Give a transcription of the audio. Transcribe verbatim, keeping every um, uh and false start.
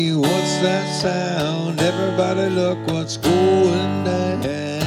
What's that sound? Everybody look what's going down.